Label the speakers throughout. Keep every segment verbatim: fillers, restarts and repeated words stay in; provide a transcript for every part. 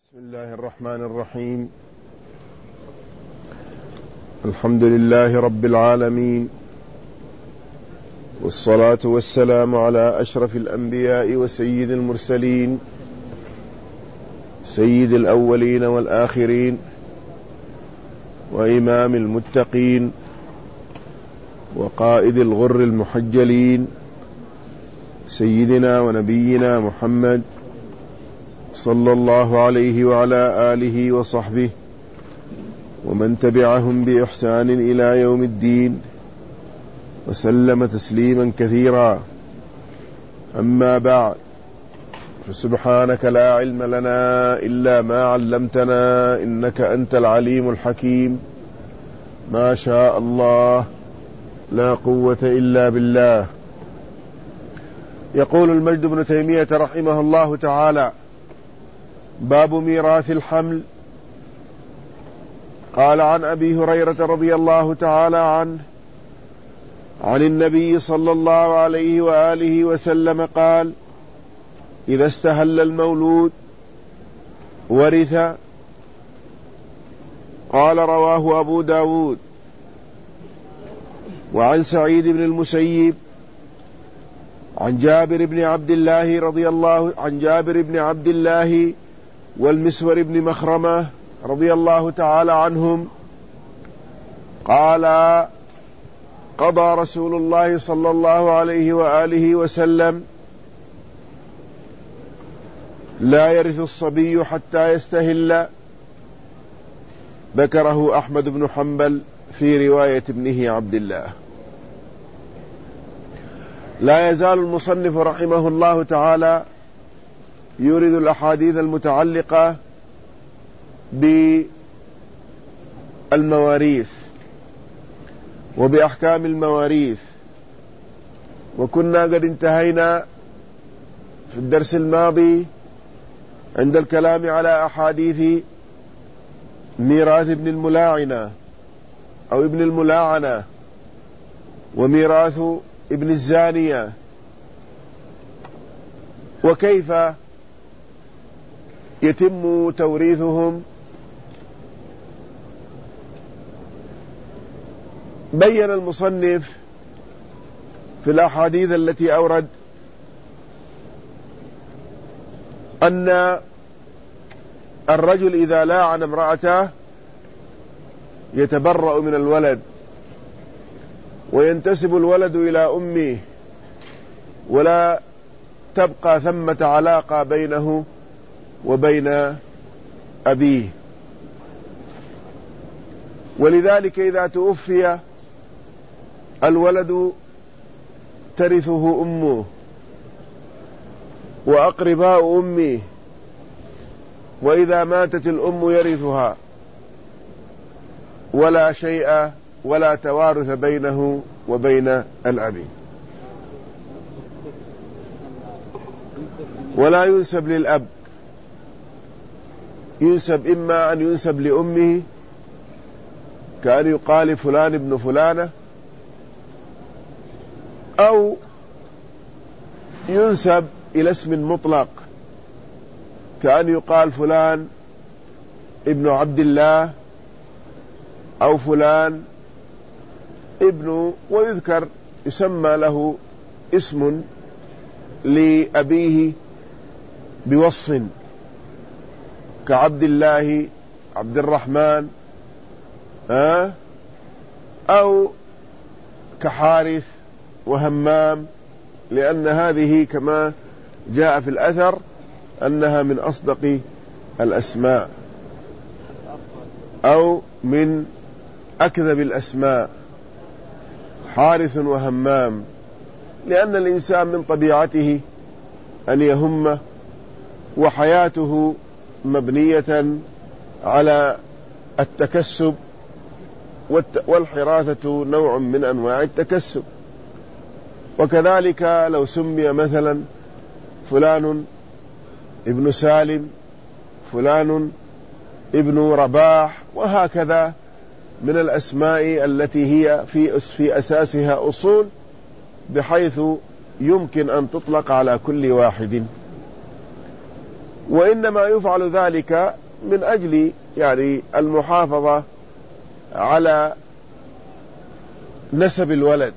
Speaker 1: بسم الله الرحمن الرحيم. الحمد لله رب العالمين، والصلاة والسلام على أشرف الأنبياء وسيد المرسلين، سيد الأولين والآخرين، وإمام المتقين، وقائد الغر المحجلين، سيدنا ونبينا محمد صلى الله عليه وعلى آله وصحبه ومن تبعهم بإحسان إلى يوم الدين، وسلم تسليما كثيرا. أما بعد، فسبحانك لا علم لنا إلا ما علمتنا إنك أنت العليم الحكيم. ما شاء الله، لا قوة إلا بالله. يقول المجد بن تيمية رحمه الله تعالى: باب ميراث الحمل. قال عن أبي هريرة رضي الله تعالى عنه عن النبي صلى الله عليه وآله وسلم قال: إذا استهل المولود ورث. قال رواه أبو داود. وعن سعيد بن المسيب عن جابر بن عبد الله رضي الله عن جابر بن عبد الله والمسور بن مخرمة رضي الله تعالى عنهم قال: قضى رسول الله صلى الله عليه وآله وسلم: لا يرث الصبي حتى يستهل. ذكره أحمد بن حنبل في رواية ابنه عبد الله. لا يزال المصنف رحمه الله تعالى يورد الأحاديث المتعلقة بالمواريث وبأحكام المواريث. وكنا قد انتهينا في الدرس الماضي عند الكلام على أحاديث ميراث ابن الملاعنة أو ابن الملاعنة، وميراث ابن الزانية، وكيف يتم توريثهم. بين المصنف في الأحاديث التي أورد أن الرجل إذا لاعن امرأته يتبرأ من الولد، وينتسب الولد إلى أمه، ولا تبقى ثمة علاقة بينه وبين أبيه. ولذلك إذا توفي الولد ترثه أمه وأقرباء أمه، وإذا ماتت الأم يرثها، ولا شيء ولا توارث بينه وبين الأب. ولا ينسب للأب، ينسب إما أن ينسب لأمه كأن يقال فلان ابن فلانة، أو ينسب إلى اسم مطلق كأن يقال فلان ابن عبد الله أو فلان ابن، ويذكر يسمى له اسم لأبيه بوصف كعبد الله، عبد الرحمن، ها، أو كحارث وهمام، لأن هذه كما جاء في الأثر أنها من أصدق الأسماء أو من أكذب الأسماء، حارث وهمام، لأن الإنسان من طبيعته أن يهم، وحياته مبنية على التكسب، والحراثة نوع من أنواع التكسب. وكذلك لو سمي مثلا فلان ابن سالم، فلان ابن رباح، وهكذا من الأسماء التي هي في في أساسها أصول، بحيث يمكن أن تطلق على كل واحد. وإنما يفعل ذلك من أجل يعني المحافظة على نسب الولد.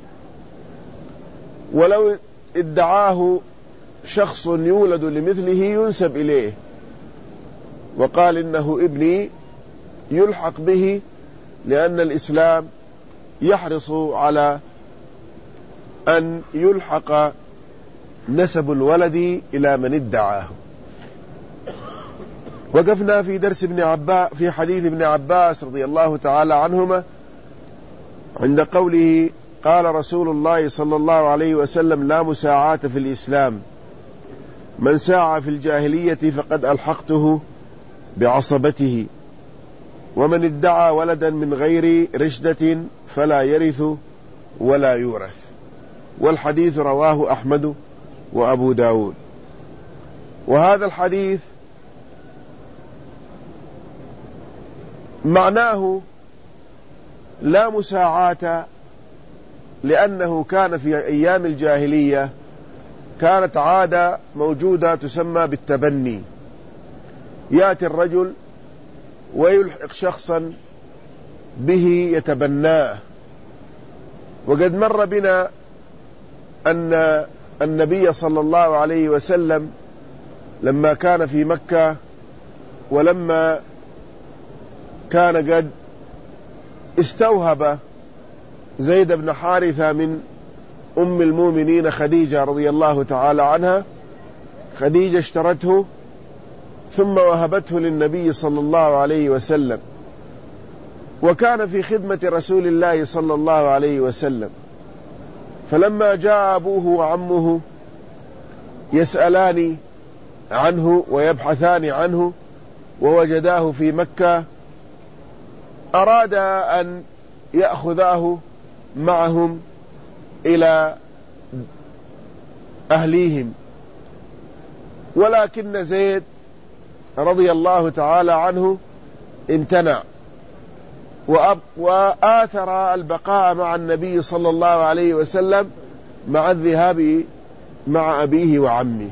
Speaker 1: ولو ادعاه شخص يولد لمثله ينسب إليه وقال إنه ابني، يلحق به، لأن الإسلام يحرص على أن يلحق نسب الولد إلى من ادعاه. وقفنا في درس ابن عباس في حديث ابن عباس رضي الله تعالى عنهما عند قوله: قال رسول الله صلى الله عليه وسلم: لا مساعاة في الإسلام، من ساعى في الجاهلية فقد ألحقته بعصبته، ومن ادعى ولدا من غير رشدة فلا يرث ولا يورث. والحديث رواه أحمد وأبو داود. وهذا الحديث معناه لا مساعاة، لأنه كان في أيام الجاهلية كانت عادة موجودة تسمى بالتبني، يأتي الرجل ويلحق شخصا به يتبناه. وقد مر بنا أن النبي صلى الله عليه وسلم لما كان في مكة، ولما كان قد استوهب زيد بن حارثة من أم المؤمنين خديجة رضي الله تعالى عنها، خديجة اشترته ثم وهبته للنبي صلى الله عليه وسلم، وكان في خدمة رسول الله صلى الله عليه وسلم. فلما جاء أبوه وعمه يسألان عنه ويبحثان عنه ووجداه في مكة، أراد أن يأخذاه معهم إلى أهليهم، ولكن زيد رضي الله تعالى عنه امتنع وآثر البقاء مع النبي صلى الله عليه وسلم مع الذهاب مع أبيه وعمه.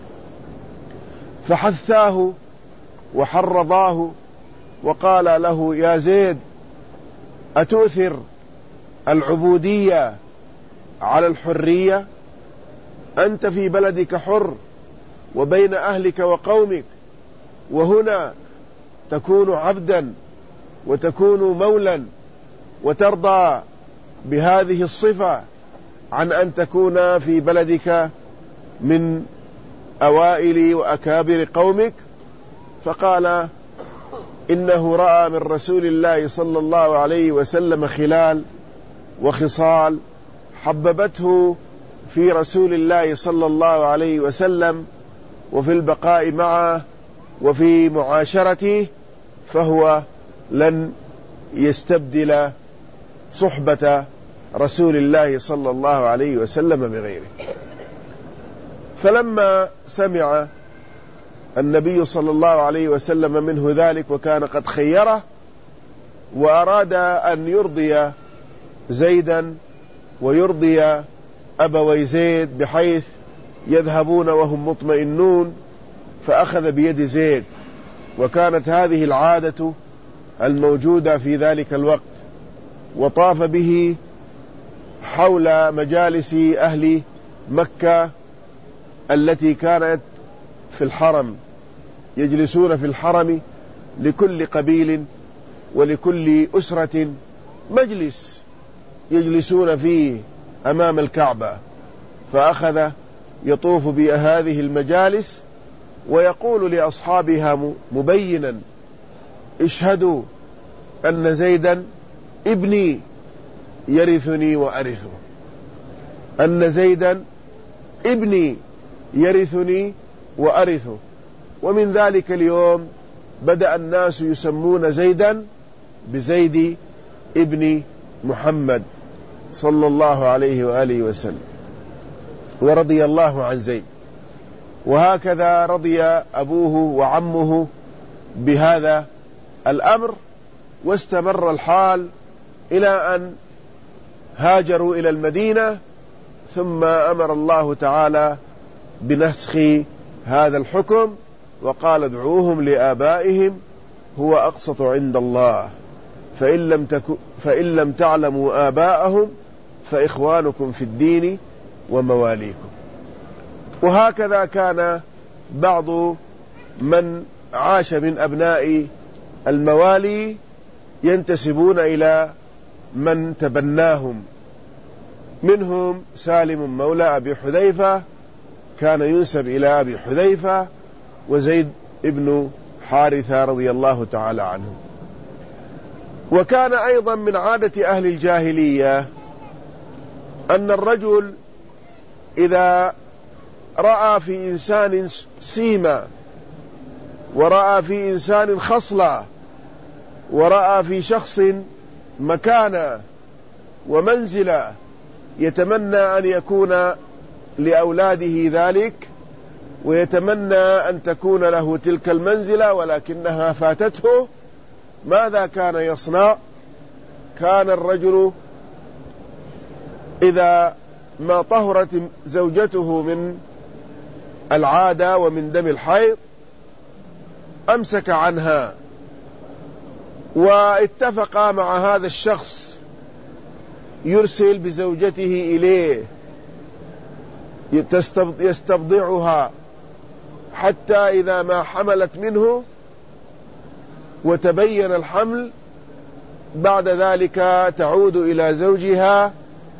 Speaker 1: فحثاه وحرضاه وقال له: يا زيد، أتؤثر العبودية على الحرية؟ أنت في بلدك حر وبين أهلك وقومك، وهنا تكون عبدا وتكون مولا، وترضى بهذه الصفة عن أن تكون في بلدك من أوائل وأكابر قومك. فقال: إنه رأى من رسول الله صلى الله عليه وسلم خلال وخصال حببته في رسول الله صلى الله عليه وسلم وفي البقاء معه وفي معاشرته، فهو لن يستبدل صحبة رسول الله صلى الله عليه وسلم بغيره. فلما سمع النبي صلى الله عليه وسلم منه ذلك، وكان قد خيره وأراد أن يرضي زيدا ويرضي أبوي زيد بحيث يذهبون وهم مطمئنون، فأخذ بيد زيد. وكانت هذه العادة الموجودة في ذلك الوقت، وطاف به حول مجالس أهل مكة التي كانت في الحرم، يجلسون في الحرم لكل قبيل ولكل أسرة مجلس يجلسون فيه أمام الكعبة. فأخذ يطوف بهذه المجالس ويقول لأصحابها مبينا: اشهدوا أن زيدا ابني يرثني وأرثه، أن زيدا ابني يرثني وأرثه. ومن ذلك اليوم بدأ الناس يسمون زيدا بزيد ابن محمد صلى الله عليه وآله وسلم، ورضي الله عن زيد. وهكذا رضي أبوه وعمه بهذا الأمر، واستمر الحال إلى أن هاجروا إلى المدينة، ثم أمر الله تعالى بنسخ هذا الحكم وقال ادعوهم لآبائهم هو أقسط عند الله فإن لم, تكو فإن لم تعلموا آباءهم فإخوانكم في الدين ومواليكم. وهكذا كان بعض من عاش من أبناء الموالي ينتسبون إلى من تبناهم، منهم سالم مولى أبي حذيفة كان ينسب إلى أبي حذيفة، وزيد ابن حارثة رضي الله تعالى عنه. وكان أيضا من عادة أهل الجاهلية أن الرجل إذا رأى في إنسان سيمة، ورأى في إنسان خصلة، ورأى في شخص مكانة ومنزلة، يتمنى أن يكون لأولاده ذلك، ويتمنى أن تكون له تلك المنزلة ولكنها فاتته. ماذا كان يصنع؟ كان الرجل إذا ما طهرت زوجته من العادة ومن دم الحيض أمسك عنها، واتفق مع هذا الشخص يرسل بزوجته إليه يستبضعها حتى إذا ما حملت منه وتبين الحمل بعد ذلك تعود إلى زوجها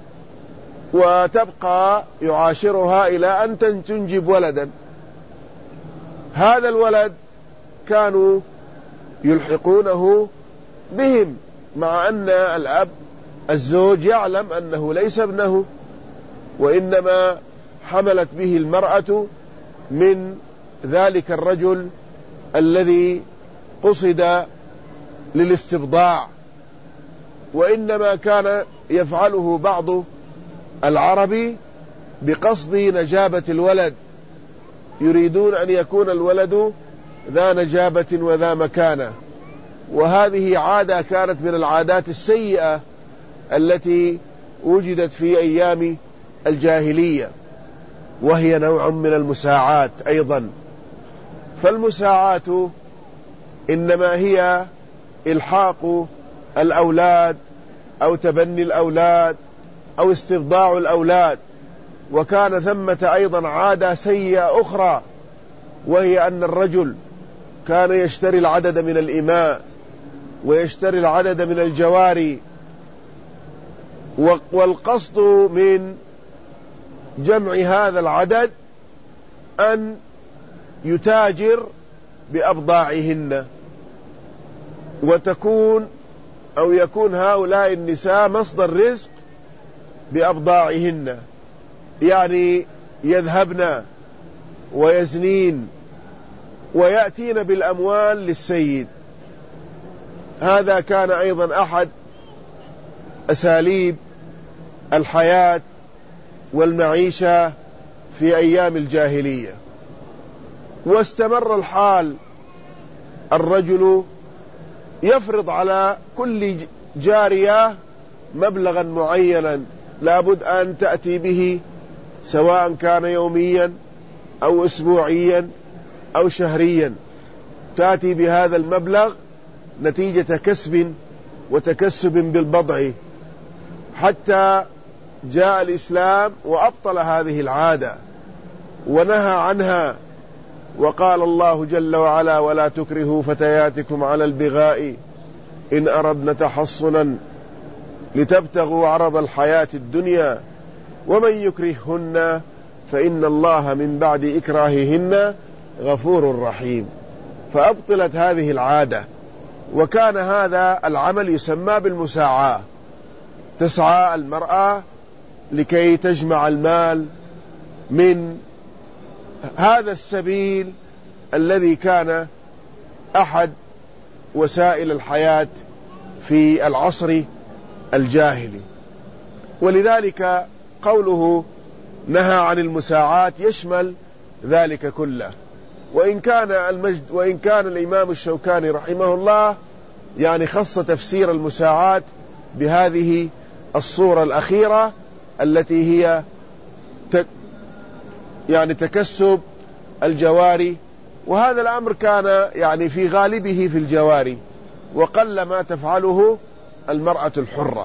Speaker 1: وتبقى يعاشرها إلى أن تنجب ولدا. هذا الولد كانوا يلحقونه بهم، مع أن الأب الزوج يعلم أنه ليس ابنه، وإنما حملت به المرأة من ذلك الرجل الذي قصد للاستبضاع. وإنما كان يفعله بعض العرب بقصد نجابة الولد، يريدون أن يكون الولد ذا نجابة وذا مكانة. وهذه عادة كانت من العادات السيئة التي وجدت في أيام الجاهلية، وهي نوع من المساعات أيضا. فالمساعات إنما هي إلحاق الأولاد أو تبني الأولاد أو استبضاع الأولاد. وكان ثمة أيضا عادة سيئة أخرى، وهي أن الرجل كان يشتري العدد من الإماء ويشتري العدد من الجواري، والقصد من جمع هذا العدد أن يتاجر بأبضاعهن، وتكون أو يكون هؤلاء النساء مصدر رزق بأبضاعهن، يعني يذهبن ويزنين ويأتين بالأموال للسيد. هذا كان أيضا أحد أساليب الحياة والمعيشة في أيام الجاهلية. واستمر الحال، الرجل يفرض على كل جارية مبلغا معينا لابد أن تأتي به، سواء كان يوميا أو أسبوعيا أو شهريا، تأتي بهذا المبلغ نتيجة كسب وتكسب بالبضع، حتى جاء الإسلام وأبطل هذه العادة ونهى عنها. وقال الله جل وعلا: ولا تكرهوا فتياتكم على البغاء إن أردنا تحصنا لتبتغوا عرض الحياة الدنيا ومن يكرههن فإن الله من بعد إكراههن غفور رحيم. فأبطلت هذه العادة، وكان هذا العمل يسمى بالمساعاة. تسعى المرأة لكي تجمع المال من هذا السبيل الذي كان أحد وسائل الحياة في العصر الجاهلي. ولذلك قوله نهى عن المساعاة يشمل ذلك كله. وإن كان المجد وإن كان الإمام الشوكاني رحمه الله يعني خص تفسير المساعاة بهذه الصورة الأخيرة التي هي يعني تكسب الجواري وهذا الأمر كان يعني في غالبه في الجواري، وقل ما تفعله المرأة الحرة.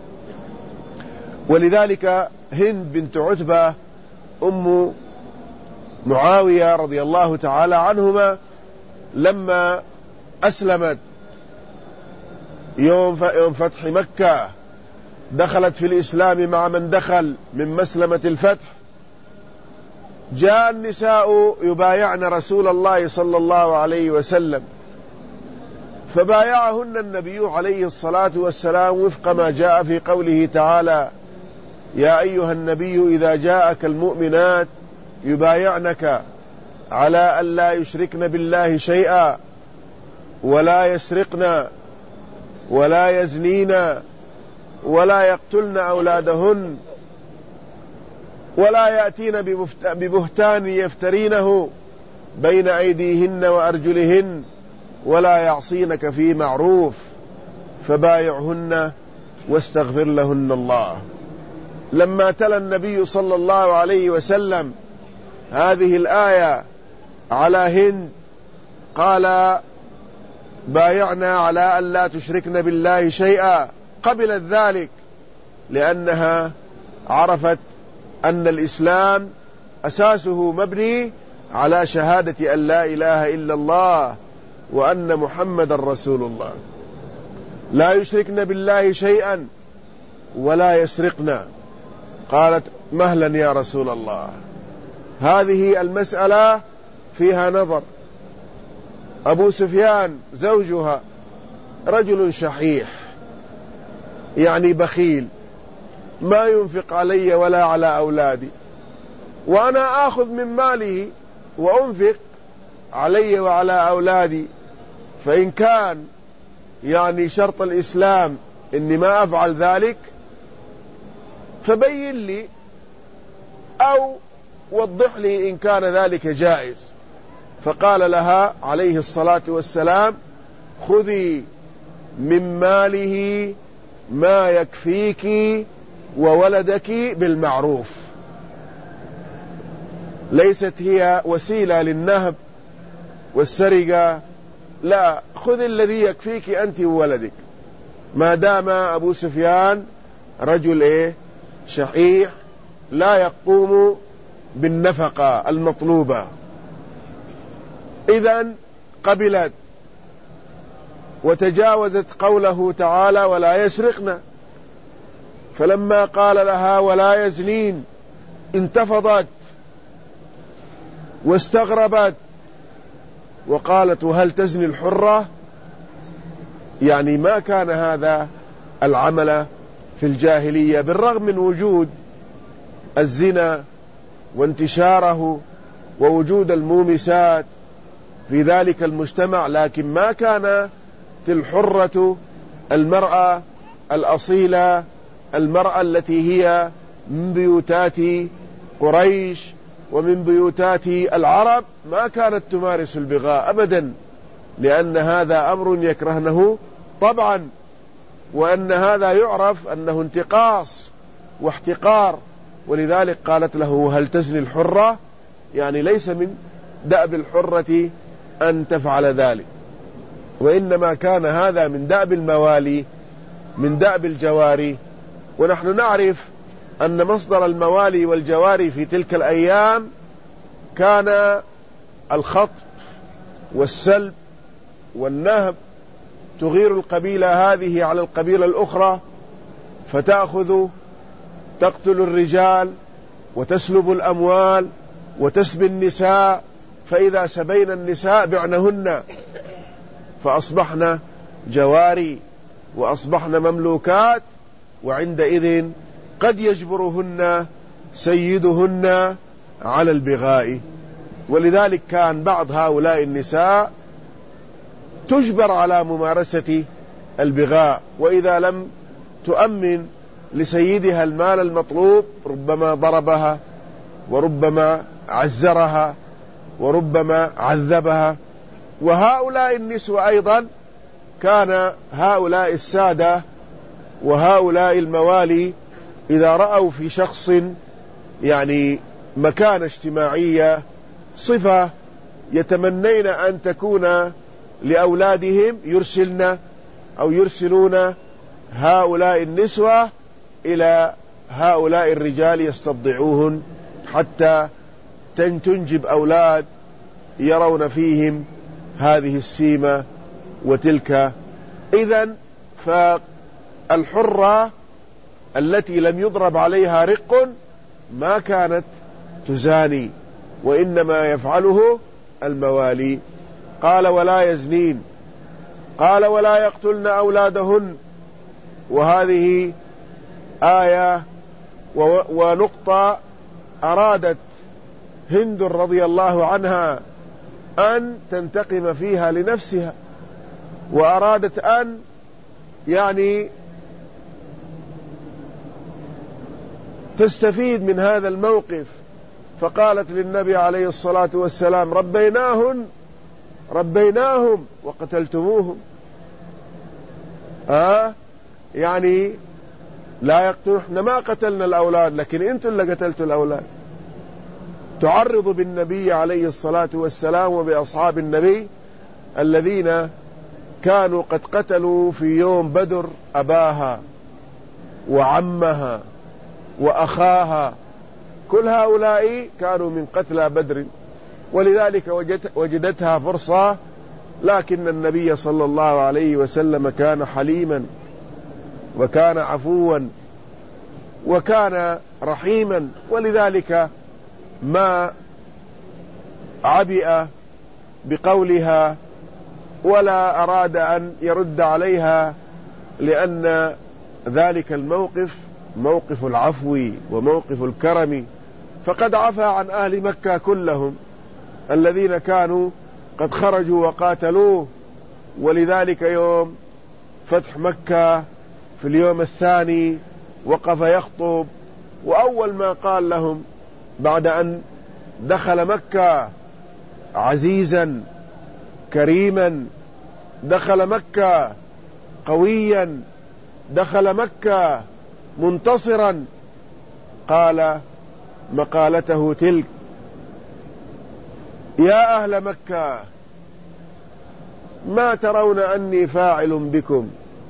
Speaker 1: ولذلك هند بنت عتبة أم معاوية رضي الله تعالى عنهما لما أسلمت يوم فتح مكة، دخلت في الإسلام مع من دخل من مسلمة الفتح، جاء النساء يبايعن رسول الله صلى الله عليه وسلم، فبايعهن النبي عليه الصلاة والسلام وفق ما جاء في قوله تعالى: يا أيها النبي إذا جاءك المؤمنات يبايعنك على أن لا يشركن بالله شيئا ولا يسرقن ولا يزنين ولا يقتلن أولادهن ولا يأتين ببهتان يفترينه بين أيديهن وأرجلهن ولا يعصينك في معروف فبايعهن واستغفر لهن الله. لما تلا النبي صلى الله عليه وسلم هذه الآية على هند قال: بايعنا على أن لا تشركن بالله شيئا، قبلت ذلك لأنها عرفت أن الإسلام أساسه مبني على شهادة أن لا إله إلا الله وأن محمد رسول الله. لا يشركن بالله شيئا ولا يسرقن. قالت: مهلا يا رسول الله، هذه المسألة فيها نظر. أبو سفيان زوجها رجل شحيح، يعني بخيل، ما ينفق علي ولا على أولادي، وأنا آخذ من ماله وأنفق علي وعلى أولادي، فإن كان يعني شرط الإسلام إني ما أفعل ذلك فبين لي أو وضح لي إن كان ذلك جائز. فقال لها عليه الصلاة والسلام: خذي من ماله ما يكفيك وولدك بالمعروف. ليست هي وسيلة للنهب والسرقة، لا، خذ الذي يكفيك أنت وولدك. ما دام أبو سفيان رجل إيه شحيح لا يقوم بالنفقة المطلوبة. إذن قبلت وتجاوزت قوله تعالى: ولا يسرقن. فلما قال لها: ولا يزنين، انتفضت واستغربت وقالت: وهل تزني الحرة؟ يعني ما كان هذا العمل في الجاهلية، بالرغم من وجود الزنا وانتشاره ووجود المومسات في ذلك المجتمع، لكن ما كانت الحرة المرأة الأصيلة، المرأة التي هي من بيوتات قريش ومن بيوتات العرب، ما كانت تمارس البغاء أبدا، لأن هذا أمر يكرهنه طبعا، وأن هذا يعرف أنه انتقاص واحتقار. ولذلك قالت له: هل تزني الحرة؟ يعني ليس من دأب الحرة أن تفعل ذلك، وإنما كان هذا من دأب الموالي، من دأب الجواري. ونحن نعرف أن مصدر الموالي والجواري في تلك الأيام كان الخطف والسلب والنهب، تغير القبيلة هذه على القبيلة الأخرى فتأخذ تقتل الرجال وتسلب الأموال وتسبي النساء، فإذا سبين النساء بعنهن فأصبحن جواري وأصبحن مملوكات، وعندئذ قد يجبرهن سيدهن على البغاء. ولذلك كان بعض هؤلاء النساء تجبر على ممارسة البغاء، وإذا لم تؤمن لسيدها المال المطلوب ربما ضربها وربما عزرها وربما عذبها. وهؤلاء النسوة أيضا كان هؤلاء السادة وهؤلاء الموالي إذا رأوا في شخص يعني مكانة اجتماعية، صفة يتمنين أن تكون لأولادهم يرسلن أو يرسلون هؤلاء النسوة إلى هؤلاء الرجال يستضعوهن حتى تنجب أولاد يرون فيهم هذه السيمة وتلك. إذن فالحرة التي لم يضرب عليها رق ما كانت تزاني، وإنما يفعله الموالي. قال ولا يزنين، قال ولا يقتلن أولادهن. وهذه آية ونقطة أرادت هند رضي الله عنها أن تنتقم فيها لنفسها، وأرادت أن يعني تستفيد من هذا الموقف، فقالت للنبي عليه الصلاة والسلام ربيناهن ربيناهم وقتلتموهم. آه يعني لا يقتلون، احنا ما قتلنا الأولاد لكن انتم اللي قتلتوا الأولاد. تعرض بالنبي عليه الصلاة والسلام وبأصحاب النبي الذين كانوا قد قتلوا في يوم بدر أباها وعمها وأخاها، كل هؤلاء كانوا من قتلى بدر، ولذلك وجدتها فرصة، لكن النبي صلى الله عليه وسلم كان حليما وكان عفوا وكان رحيما، ولذلك ما عبئ بقولها ولا أراد أن يرد عليها، لأن ذلك الموقف موقف العفو وموقف الكرم، فقد عفى عن أهل مكة كلهم الذين كانوا قد خرجوا وقاتلوه. ولذلك يوم فتح مكة في اليوم الثاني وقف يخطب، وأول ما قال لهم بعد أن دخل مكة عزيزا كريما، دخل مكة قويا، دخل مكة منتصرا، قال مقالته تلك: يا أهل مكة ما ترون أني فاعل بكم؟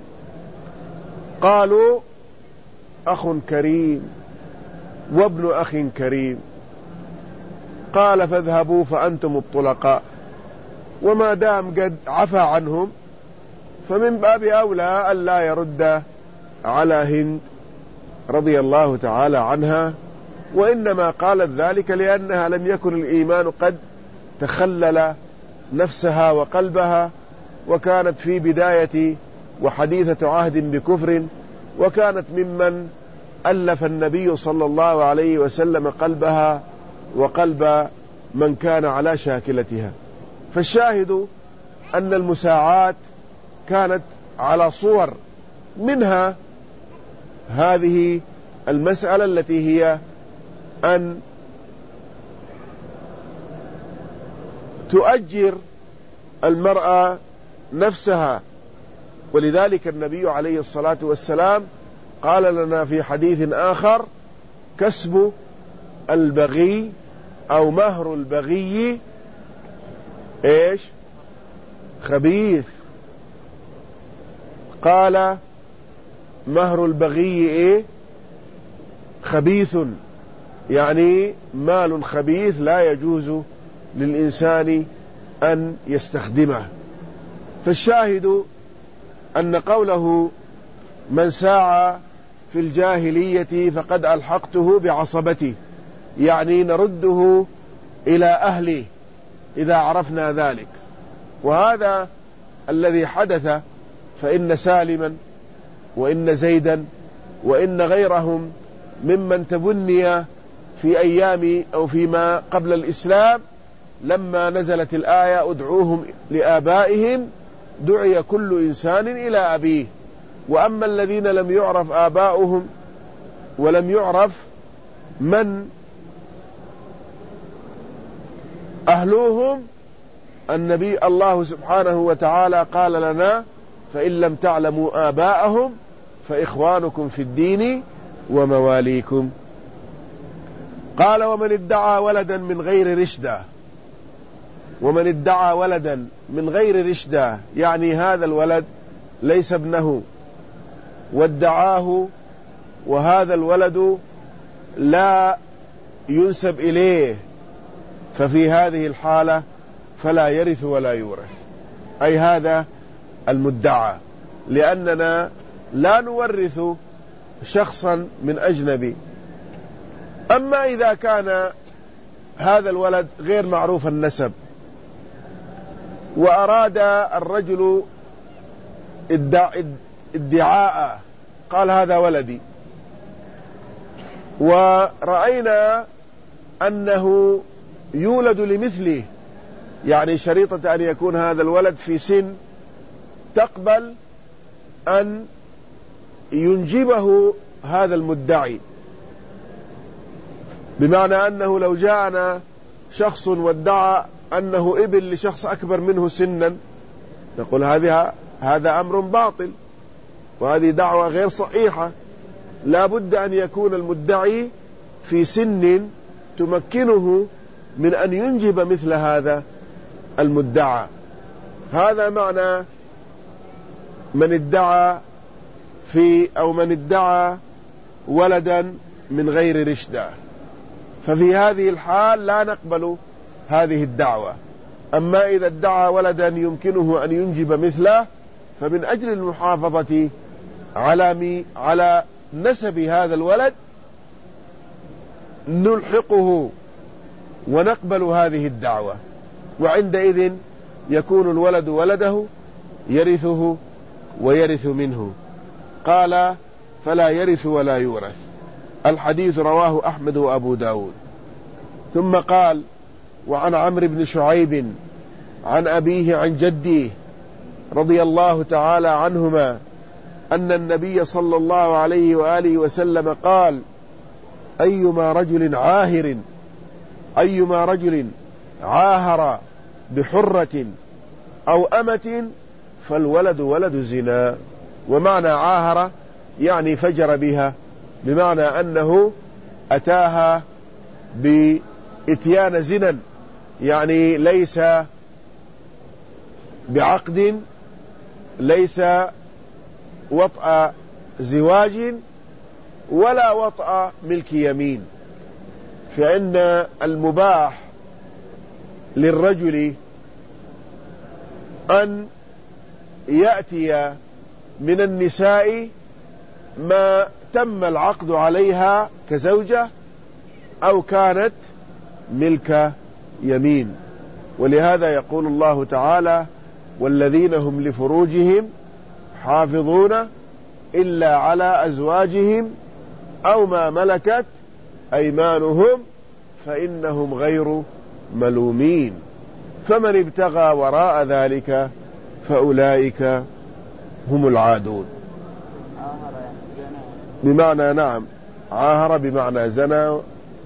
Speaker 1: قالوا أخ كريم وابن أخ كريم. قال فاذهبوا فأنتم الطلقاء، وما دام قد عفى عنهم فمن باب أولى أن لا يرد على هند رضي الله تعالى عنها، وإنما قالت ذلك لأنها لم يكن الإيمان قد تخلل نفسها وقلبها، وكانت في بداية وحديثة عهد بكفر، وكانت ممن ألف النبي صلى الله عليه وسلم قلبها وقلب من كان على شاكلتها. فالشاهد أن المساعات كانت على صور، منها هذه المسألة التي هي أن تؤجر المرأة نفسها، ولذلك النبي عليه الصلاة والسلام قال لنا في حديث آخر: كسب البغي أو مهر البغي إيش؟ خبيث. قال مهر البغي إيه؟ خبيث، يعني مال خبيث لا يجوز للإنسان أن يستخدمه. فالشاهد أن قوله من ساعى في الجاهلية فقد ألحقته بعصبته، يعني نرده إلى أهله إذا عرفنا ذلك. وهذا الذي حدث، فإن سالما وإن زيدا وإن غيرهم ممن تبني في أيام أو فيما قبل الإسلام لما نزلت الآية ادعوهم لآبائهم دعي كل إنسان إلى أبيه. وأما الذين لم يعرف آباؤهم ولم يعرف من أهلوهم، النبي الله سبحانه وتعالى قال لنا: فإن لم تعلموا آباءهم فإخوانكم في الدين ومواليكم. قال: ومن ادعى ولدا من غير رشدة. ومن ادعى ولدا من غير رشدة يعني هذا الولد ليس ابنه وادعاه وهذا الولد لا ينسب إليه، ففي هذه الحالة فلا يرث ولا يورث، أي هذا المدعى، لأننا لا نورث شخصا من أجنبي. أما إذا كان هذا الولد غير معروف النسب وأراد الرجل ادعاء، قال هذا ولدي، ورأينا أنه يولد لمثله، يعني شريطة أن يكون هذا الولد في سن تقبل أن ينجبه هذا المدعي، بمعنى أنه لو جاءنا شخص وادعى أنه ابن لشخص أكبر منه سنا نقول هذا هذا أمر باطل وهذه دعوة غير صحيحة، لا بد أن يكون المدعي في سن تمكنه من أن ينجب مثل هذا المدعى. هذا معنى من ادعى في أو من ادعى ولدا من غير رشدة، ففي هذه الحال لا نقبل هذه الدعوة. أما إذا ادعى ولدا يمكنه أن ينجب مثله فمن أجل المحافظة على على نسب هذا الولد نلحقه ونقبل هذه الدعوة، وعندئذ يكون الولد ولده يرثه ويرث منه. قال فلا يرث ولا يورث. الحديث رواه أحمد وأبو داود. ثم قال وعن عمرو بن شعيب عن أبيه عن جده رضي الله تعالى عنهما أن النبي صلى الله عليه وآله وسلم قال أيما رجل عاهر أيما رجل عاهر بحرة أو أمة فالولد ولد زنا. ومعنى عاهر يعني فجر بها، بمعنى أنه أتاها بإتيان زنا، يعني ليس بعقد، ليس وطأ زواج ولا وطأ ملك يمين. فإن المباح للرجل أن يأتي من النساء ما تم العقد عليها كزوجة أو كانت ملك يمين. ولهذا يقول الله تعالى والذين هم لفروجهم حافظون إلا على أزواجهم أو ما ملكت أيمانهم فإنهم غير ملومين، فمن ابتغى وراء ذلك فأولئك هم العادون. بمعنى نعم عاهر بمعنى زنا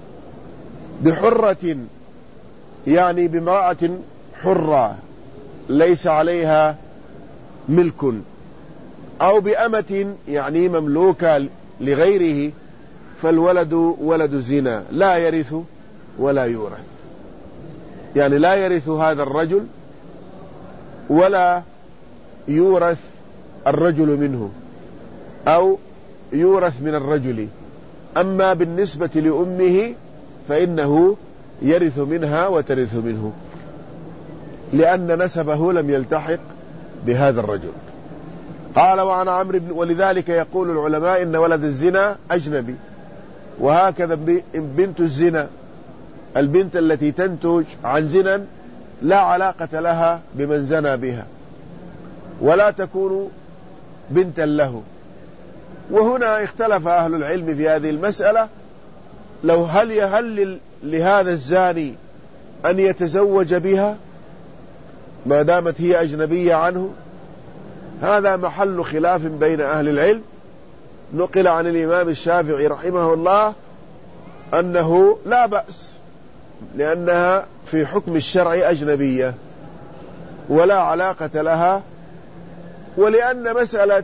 Speaker 1: بحرة، يعني بامرأة حرة ليس عليها ملك، أو بأمة يعني مملوكة لغيره، فالولد ولد زنا لا يرث ولا يورث، يعني لا يرث هذا الرجل ولا يورث الرجل منه أو يورث من الرجل. أما بالنسبة لأمه فإنه يرث منها وترث منه، لأن نسبه لم يلتحق بهذا الرجل. قال وعن عمرو بن، ولذلك يقول العلماء إن ولد الزنا أجنبي، وهكذا بنت الزنا، البنت التي تنتج عن زنا لا علاقة لها بمن زنى بها ولا تكون بنتا له. وهنا اختلف أهل العلم في هذه المسألة، لو هل يهل لهذا الزاني أن يتزوج بها ما دامت هي أجنبية عنه؟ هذا محل خلاف بين أهل العلم. نقل عن الإمام الشافعي رحمه الله أنه لا بأس، لأنها في حكم الشرع أجنبية ولا علاقة لها، ولأن مسألة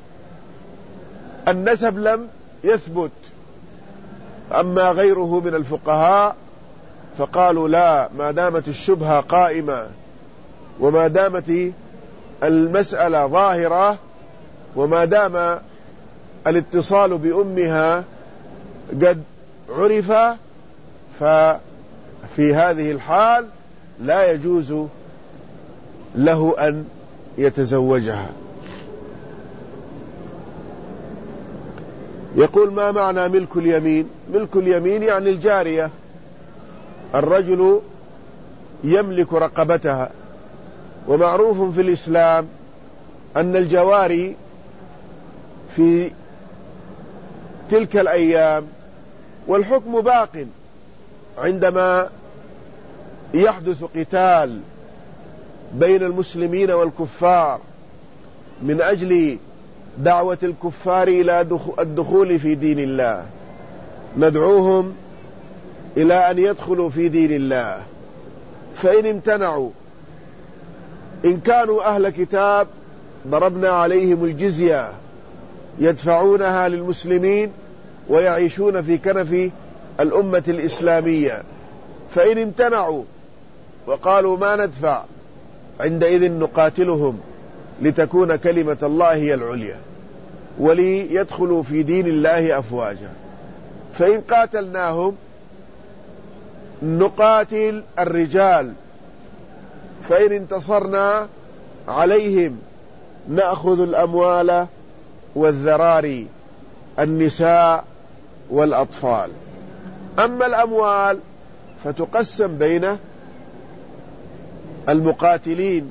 Speaker 1: النسب لم يثبت. أما غيره من الفقهاء فقالوا لا، ما دامت الشبهة قائمة وما دامت المسألة ظاهرة وما دام الاتصال بأمها قد عرف، ففي هذه الحال لا يجوز له أن يتزوجها. يقول: ما معنى ملك اليمين؟ ملك اليمين يعني الجارية، الرجل يملك رقبتها. ومعروف في الإسلام أن الجواري في تلك الأيام، والحكم باق عندما يحدث قتال بين المسلمين والكفار من أجل دعوة الكفار إلى الدخول في دين الله، ندعوهم إلى أن يدخلوا في دين الله، فإن امتنعوا إن كانوا أهل كتاب ضربنا عليهم الجزية يدفعونها للمسلمين ويعيشون في كنف الأمة الإسلامية، فإن امتنعوا وقالوا ما ندفع عندئذ نقاتلهم لتكون كلمة الله هي العليا وليدخلوا في دين الله أفواجا. فإن قاتلناهم نقاتل الرجال، فإن انتصرنا عليهم نأخذ الأموال والذراري النساء والأطفال. أما الأموال فتقسم بين المقاتلين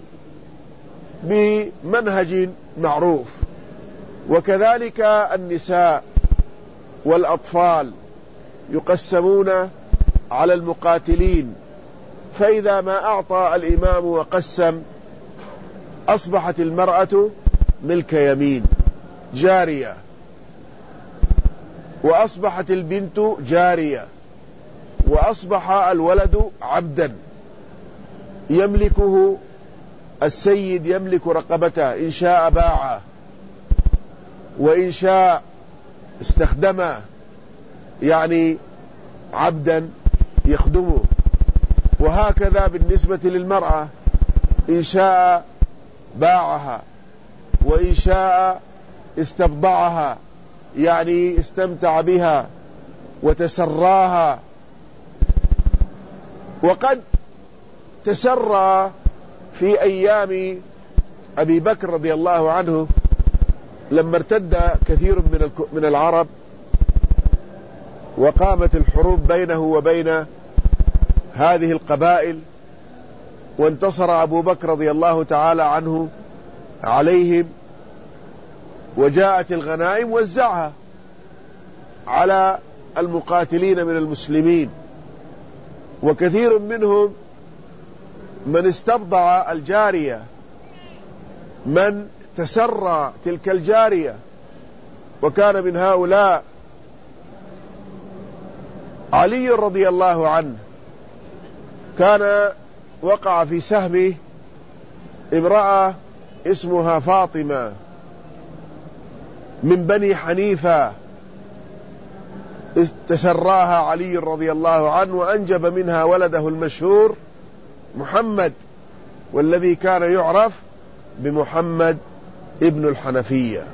Speaker 1: بمنهج معروف، وكذلك النساء والأطفال يقسمون على المقاتلين. فإذا ما أعطى الإمام وقسم أصبحت المرأة ملك يمين جارية، وأصبحت البنت جارية، وأصبح الولد عبدا يملكه السيد، يملك رقبته، إن شاء باعه وإن شاء استخدمه، يعني عبدا يخدمه. وهكذا بالنسبة للمرأة، إن شاء باعها وإن شاء استبضعها، يعني استمتع بها وتسراها. وقد تسرى في أيام أبي بكر رضي الله عنه لما ارتد كثير من العرب وقامت الحروب بينه وبين هذه القبائل، وانتصر أبو بكر رضي الله تعالى عنه عليهم، وجاءت الغنائم وزعها على المقاتلين من المسلمين، وكثير منهم من استبضع الجارية، من تسرى تلك الجارية. وكان من هؤلاء علي رضي الله عنه، كان وقع في سهمه امرأة اسمها فاطمة من بني حنيفة، تسراها علي رضي الله عنه وأنجب منها ولده المشهور محمد، والذي كان يعرف بمحمد ابن الحنفية.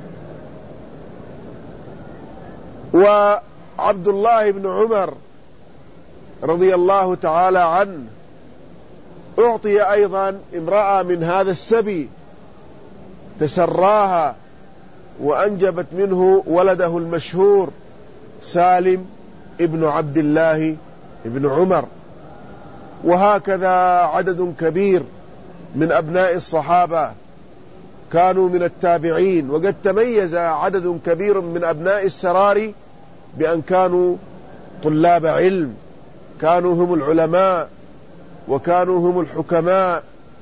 Speaker 1: وعبد الله بن عمر رضي الله تعالى عنه أعطي أيضا امرأة من هذا السبي، تسراها وأنجبت منه ولده المشهور سالم ابن عبد الله ابن عمر. وهكذا عدد كبير من أبناء الصحابة كانوا من التابعين. وقد تميز عدد كبير من أبناء السرار بأن كانوا طلاب علم، كانوا هم العلماء وكانوا هم الحكماء.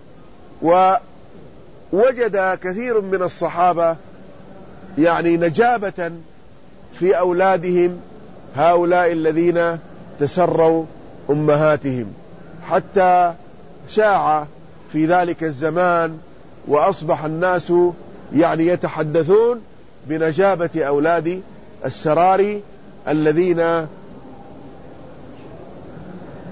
Speaker 1: ووجد كثير من الصحابة يعني نجابة في أولادهم هؤلاء الذين تسروا أمهاتهم، حتى شاع في ذلك الزمان وأصبح الناس يعني يتحدثون بنجابة أولاد السرار الذين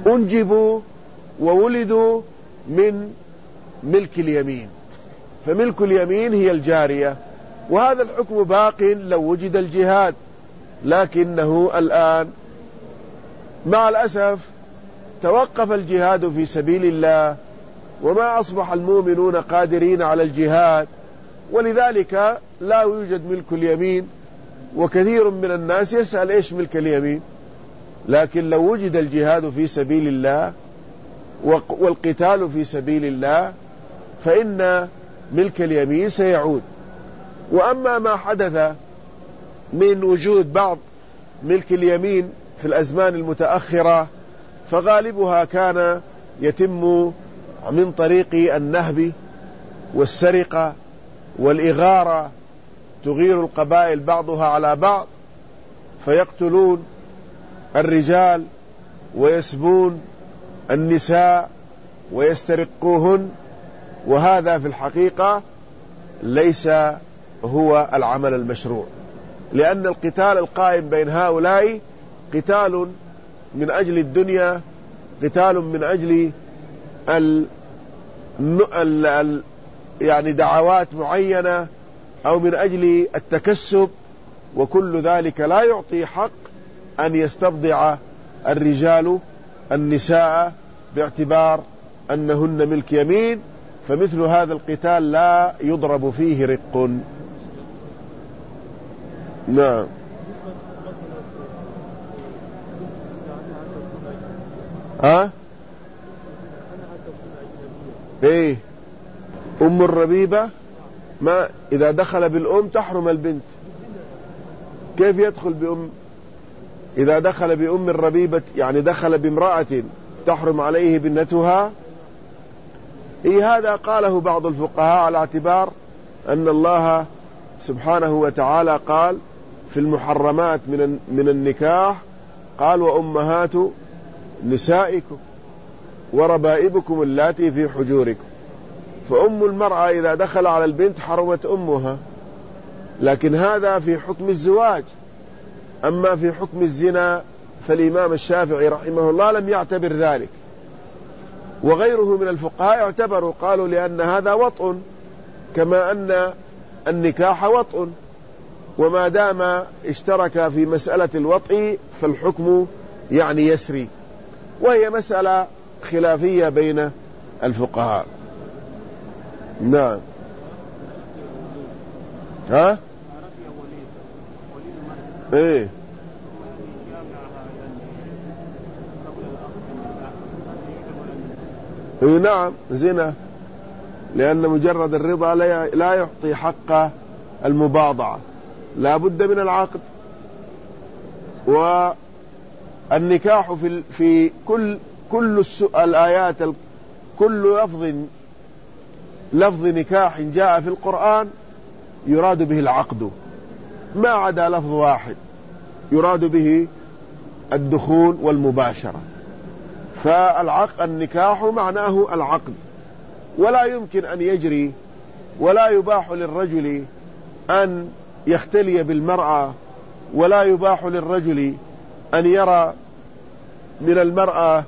Speaker 1: أنجبوا وولدوا من ملك اليمين، فملك اليمين هي الجارية، وهذا الحكم باق لو وجد الجهاد، لكنه الآن مع الأسف توقف الجهاد في سبيل الله، وما أصبح المؤمنون قادرين على الجهاد، ولذلك لا يوجد ملك اليمين. وكثير من الناس يسأل إيش ملك اليمين، لكن لو وجد الجهاد في سبيل الله والقتال في سبيل الله فإن ملك اليمين سيعود. وأما ما حدث من وجود بعض ملك اليمين في الأزمان المتأخرة فغالبها كان يتم من طريق النهب والسرقة والإغارة، تغير القبائل بعضها على بعض فيقتلون الرجال ويسبون النساء ويسترقوهن، وهذا في الحقيقة ليس هو العمل المشروع، لأن القتال القائم بين هؤلاء قتال من أجل الدنيا، قتال من أجل ال... ال... ال... يعني دعوات معينة أو من أجل التكسب، وكل ذلك لا يعطي حق أن يستبضع الرجال النساء باعتبار أنهن ملك يمين، فمثل هذا القتال لا يضرب فيه رق. نعم. ها ايه ام الربيبة، ما اذا دخل بالام تحرم البنت، كيف يدخل بام؟ اذا دخل بام الربيبة يعني دخل بامرأة تحرم عليه بنتها. إيه هذا قاله بعض الفقهاء على اعتبار أن الله سبحانه وتعالى قال في المحرمات من من النكاح، قال وأمهات نسائكم وربائبكم اللاتي في حجوركم، فأم المرأة إذا دخل على البنت حرمت أمها، لكن هذا في حكم الزواج. أما في حكم الزنا فالإمام الشافعي رحمه الله لم يعتبر ذلك، وغيره من الفقهاء اعتبروا، قالوا لأن هذا وطء كما أن النكاح وطء، وما دام اشترك في مسألة الوطء فالحكم يعني يسري، وهي مسألة خلافية بين الفقهاء. نعم. ها ايه ايه نعم زنا، لأن مجرد الرضا لا يعطي حق المباضعة، لا بد من العقد. والنكاح في في كل كل الآيات، كل لفظ لفظ نكاح جاء في القرآن يراد به العقد، ما عدا لفظ واحد يراد به الدخول والمباشرة، فالعقد النكاح معناه العقد، ولا يمكن أن يجري ولا يباح للرجل أن يختلي بالمرأة، ولا يباح للرجل أن يرى من المرأة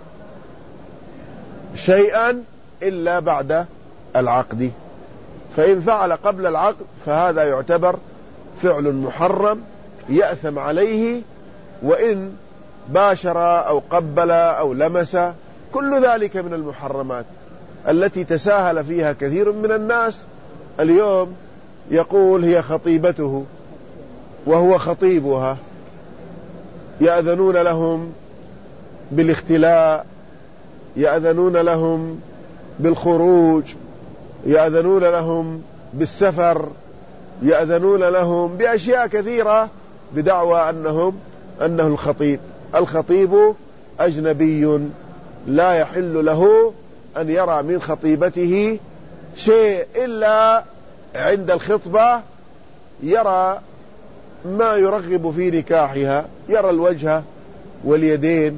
Speaker 1: شيئا إلا بعد العقد، فإن فعل قبل العقد فهذا يعتبر فعل محرم يأثم عليه، وإن باشر أو قبل أو لمس كل ذلك من المحرمات التي تساهل فيها كثير من الناس. اليوم يقول هي خطيبته وهو خطيبها، يأذنون لهم بالاختلاء، يأذنون لهم بالخروج، يأذنون لهم بالسفر، يأذنون لهم بأشياء كثيرة بدعوى أنهم أنه الخطيب. الخطيب أجنبي لا يحل له أن يرى من خطيبته شيء إلا عند الخطبة، يرى ما يرغب في نكاحها، يرى الوجه واليدين،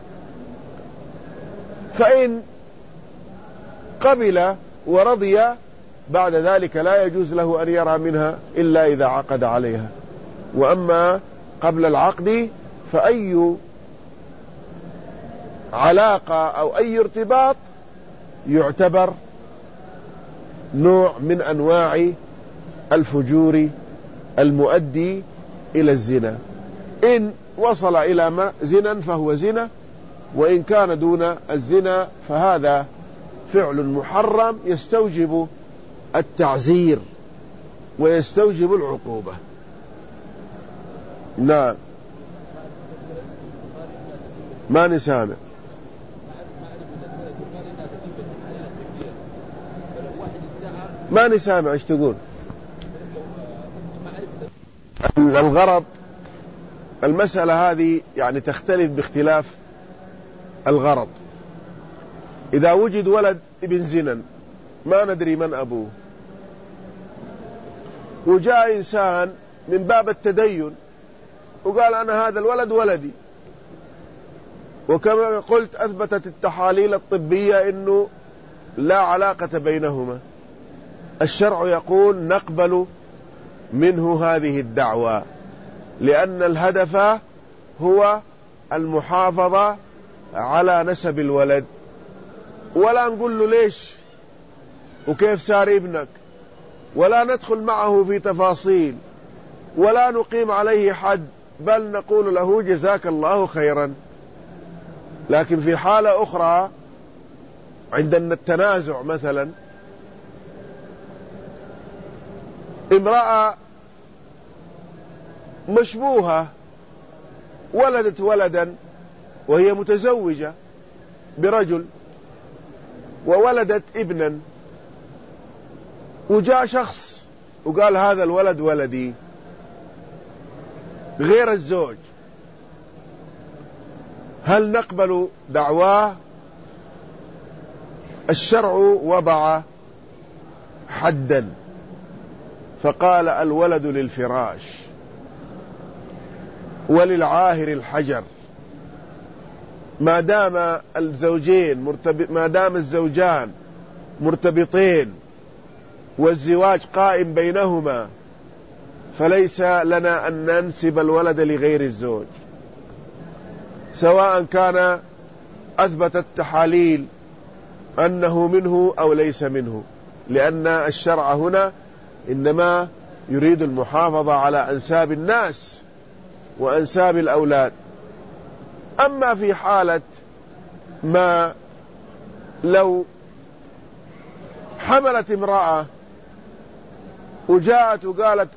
Speaker 1: فإن قبل ورضي بعد ذلك لا يجوز له أن يرى منها إلا إذا عقد عليها. وأما قبل العقد فأي علاقة أو أي ارتباط يعتبر نوع من أنواع الفجور المؤدي إلى الزنا. إن وصل إلى زنا فهو زنا، وإن كان دون الزنا فهذا فعل محرم يستوجب التعزير ويستوجب العقوبة. نعم. ما نسامع. ما نسامع ايش تقول؟ الغرض المسألة هذه يعني تختلف باختلاف الغرض. إذا وجد ولد ابن زنا ما ندري من أبوه، وجاء إنسان من باب التدين وقال أنا هذا الولد ولدي، وكما قلت أثبتت التحاليل الطبية إنه لا علاقة بينهما، الشرع يقول نقبل منه هذه الدعوة، لأن الهدف هو المحافظة على نسب الولد. ولا نقول له ليش وكيف صار ابنك، ولا ندخل معه في تفاصيل، ولا نقيم عليه حد، بل نقول له جزاك الله خيرا. لكن في حالة أخرى عندنا التنازع، مثلا امرأة مشبوهة ولدت ولدا وهي متزوجة برجل وولدت ابنا، وجاء شخص وقال هذا الولد ولدي غير الزوج، هل نقبل دعواه؟ الشرع وضع حدا فقال الولد للفراش وللعاهر الحجر، ما دام الزوجين مرتبط ما دام الزوجان مرتبطين والزواج قائم بينهما فليس لنا أن ننسب الولد لغير الزوج، سواء كان أثبت التحاليل أنه منه أو ليس منه، لأن الشرع هنا إنما يريد المحافظة على أنساب الناس وأنساب الأولاد. أما في حالة ما لو حملت امرأة وجاءت وقالت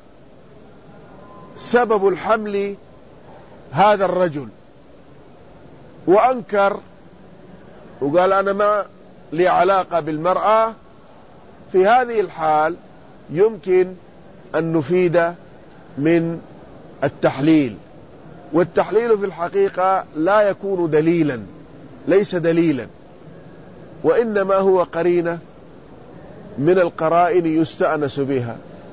Speaker 1: سبب الحمل هذا الرجل، وأنكر وقال أنا ما لي علاقة بالمرأة، في هذه الحال يمكن أن نفيد من التحليل. والتحليل في الحقيقة لا يكون دليلا، ليس دليلا، وإنما هو قرينة من القرائن يستأنس بها،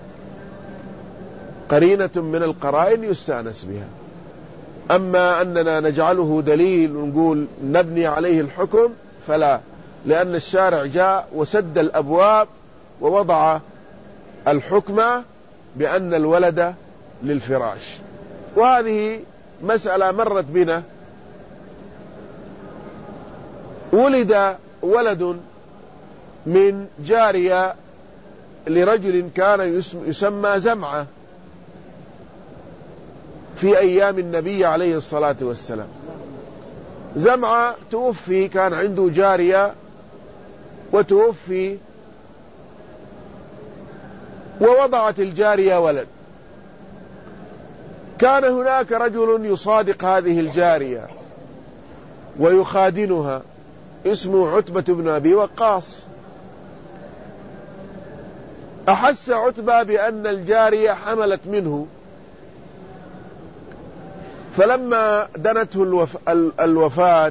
Speaker 1: قرينة من القرائن يستأنس بها. أما أننا نجعله دليل ونقول نبني عليه الحكم فلا، لأن الشارع جاء وسد الأبواب ووضع الحكم بأن الولد للفراش. وهذه مسألة مرت بنا، ولد ولد من جارية لرجل كان يسمى زمعة في أيام النبي عليه الصلاة والسلام. زمعة توفي، كان عنده جارية وتوفي، ووضعت الجارية ولد. كان هناك رجل يصادق هذه الجارية ويخادنها اسمه عتبة بن أبي وقاص. أحس عتبة بأن الجارية حملت منه، فلما دنته الوف... الوفاة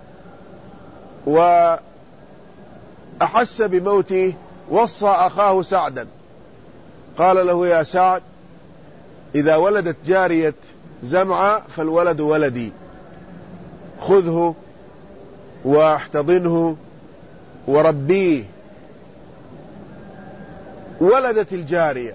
Speaker 1: وأحس بموته وصى أخاه سعدا، قال له يا سعد إذا ولدت جارية زمعة فالولد ولدي، خذه واحتضنه وربيه. ولدت الجارية،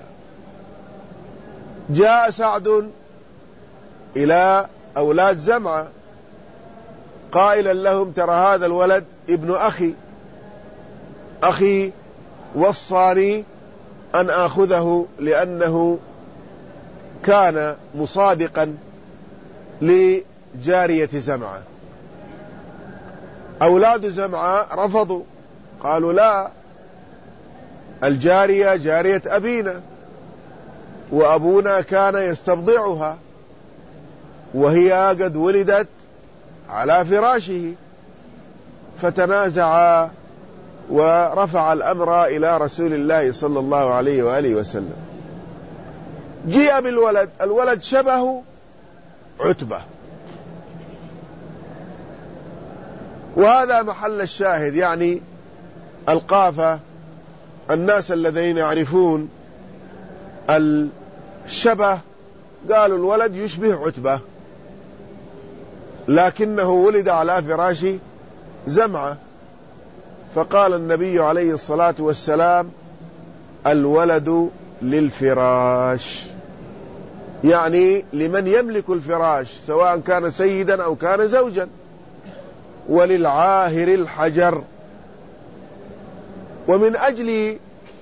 Speaker 1: جاء سعد إلى أولاد زمعة قائلا لهم ترى هذا الولد ابن أخي أخي وصاني أن آخذه لأنه كان مصادقا لجارية زمعة. أولاد زمعة رفضوا، قالوا لا، الجارية جارية أبينا وأبونا كان يستبضعها وهي قد ولدت على فراشه. فتنازعا ورفع الأمر إلى رسول الله صلى الله عليه وآله وسلم. جيء بالولد، الولد شبه عتبة، وهذا محل الشاهد، يعني القافة الناس الذين يعرفون الشبه قالوا الولد يشبه عتبة، لكنه ولد على فراش زمعة. فقال النبي عليه الصلاة والسلام الولد للفراش، يعني لمن يملك الفراش سواء كان سيدا أو كان زوجا. وللعاهر الحجر. ومن أجل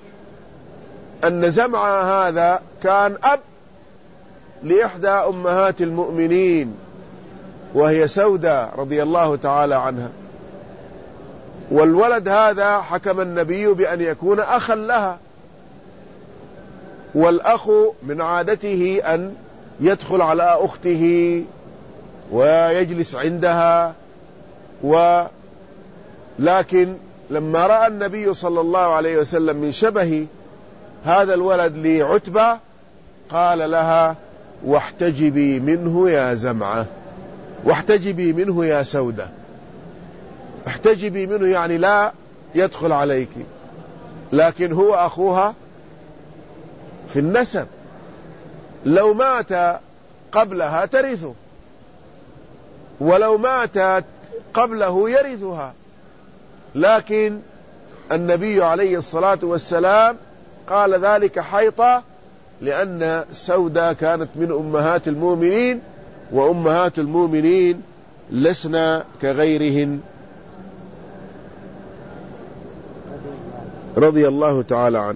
Speaker 1: أن زمعة هذا كان أب لإحدى أمهات المؤمنين وهي سودة رضي الله تعالى عنها، والولد هذا حكم النبي بأن يكون أخا لها، والأخ من عادته أن يدخل على أخته ويجلس عندها، ولكن لما رأى النبي صلى الله عليه وسلم من شبه هذا الولد لعتبة قال لها واحتجبي منه يا زمعة، واحتجبي منه يا سودة. احتجبي منه يعني لا يدخل عليك، لكن هو أخوها في النسب، لو مات قبلها ترثه، ولو ماتت قبله يرثها. لكن النبي عليه الصلاة والسلام قال ذلك حيطة، لأن سودة كانت من أمهات المؤمنين، وأمهات المؤمنين لسنا كغيرهن رضي الله تعالى عنه.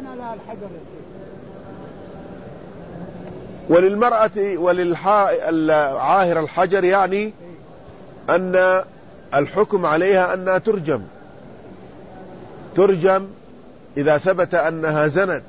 Speaker 1: وللمرأة وللعاهر الحجر يعني أن الحكم عليها أنها ترجم ترجم إذا ثبت أنها زنت،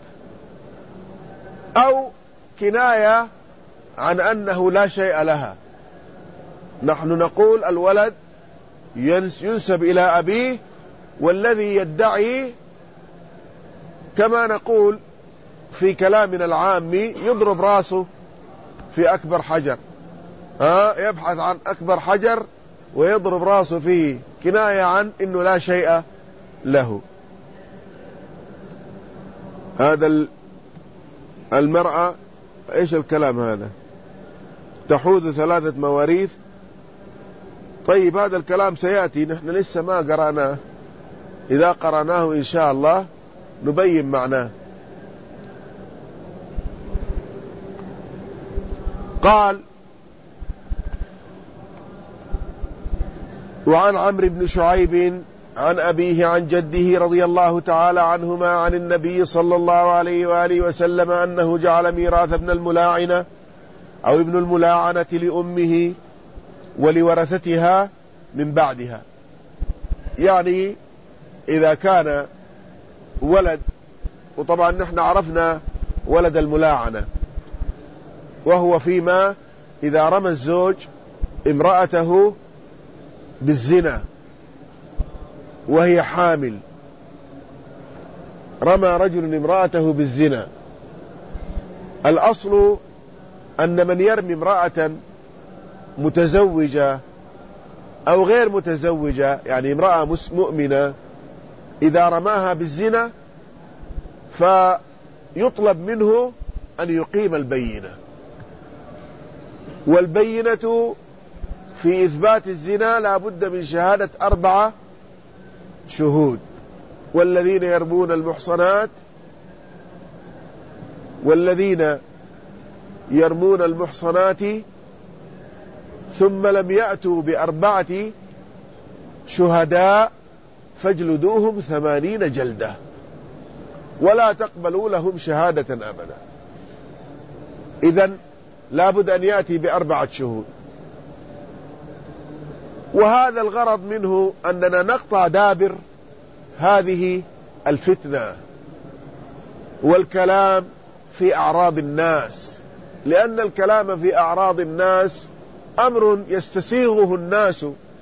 Speaker 1: أو كناية عن أنه لا شيء لها. نحن نقول الولد ينسب إلى أبيه، والذي يدعي كما نقول في كلامنا العام يضرب راسه في أكبر حجر، ها يبحث عن أكبر حجر ويضرب راسه فيه، كناية عن أنه لا شيء له. هذا المرأة إيش الكلام هذا؟ تحوذ ثلاثة مواريث. طيب هذا الكلام سيأتي، نحن لسه ما قرأناه، إذا قرأناه إن شاء الله نبين معناه. قال وعن عمرو بن شعيب عن أبيه عن جده رضي الله تعالى عنهما عن النبي صلى الله عليه وآله وسلم أنه جعل ميراث ابن الملاعنة أو ابن الملاعنة لأمه ولورثتها من بعدها. يعني إذا كان ولد، وطبعا نحن عرفنا ولد الملاعنة وهو فيما إذا رمى الزوج امرأته بالزنا وهي حامل، رمى رجل امرأته بالزنا. الأصل أن من يرمي امرأة متزوجة أو غير متزوجة، يعني امرأة مؤمنة، إذا رماها بالزنا فيطلب منه أن يقيم البينة، والبينة في إثبات الزنا لا بد من شهادة أربعة شهود. والذين يرمون المحصنات والذين يرمون المحصنات ثم لم يأتوا بأربعة شهداء فاجلدوهم ثمانين جلدة ولا تقبلوا لهم شهادة أبدا. إذن لابد أن يأتي بأربعة شهود. وهذا الغرض منه أننا نقطع دابر هذه الفتنة والكلام في أعراض الناس، لأن الكلام في أعراض الناس أمر يستسيغه الناس،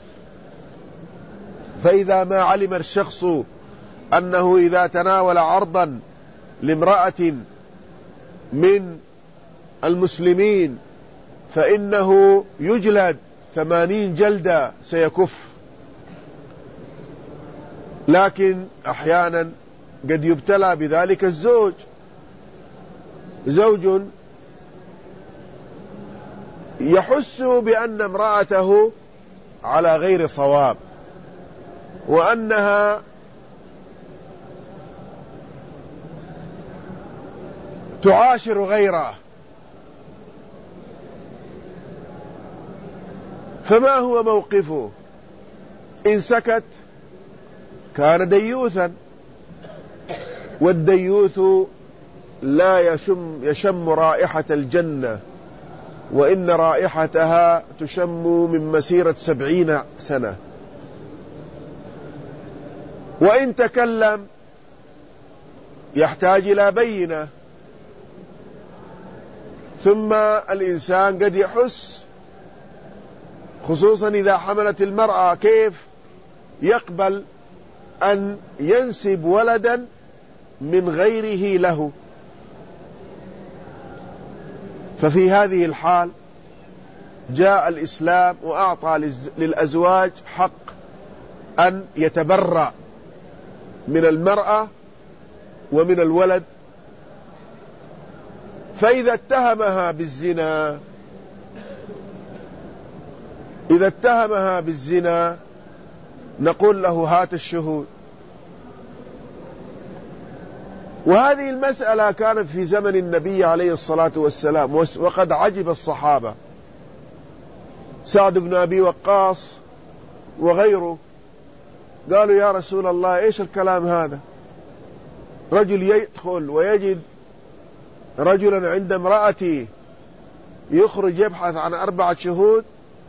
Speaker 1: فإذا ما علم الشخص أنه إذا تناول عرضا لامرأة من المسلمين فإنه يجلد ثمانين جلدة سيكف. لكن أحيانا قد يبتلى بذلك الزوج، زوج يحس بأن امرأته على غير صواب وأنها تعاشر غيره، فما هو موقفه؟ إن سكت كان ديوثا، والديوث لا يشم, يشم رائحة الجنة، وإن رائحتها تشم من مسيرة سبعين سنة. وإن تكلم يحتاج إلى بينة. ثم الإنسان قد يحس، خصوصا إذا حملت المرأة، كيف يقبل أن ينسب ولدا من غيره له. ففي هذه الحال جاء الإسلام وأعطى للأزواج حق أن يتبرأ من المرأة ومن الولد. فإذا اتهمها بالزنا إذا اتهمها بالزنا نقول له هات الشهود. وهذه المسألة كانت في زمن النبي عليه الصلاة والسلام، وقد عجب الصحابة، سعد بن أبي وقاص وغيره، قالوا يا رسول الله إيش الكلام هذا؟ رجل يدخل ويجد رجلا عند امرأته يخرج يبحث عن أربعة شهود،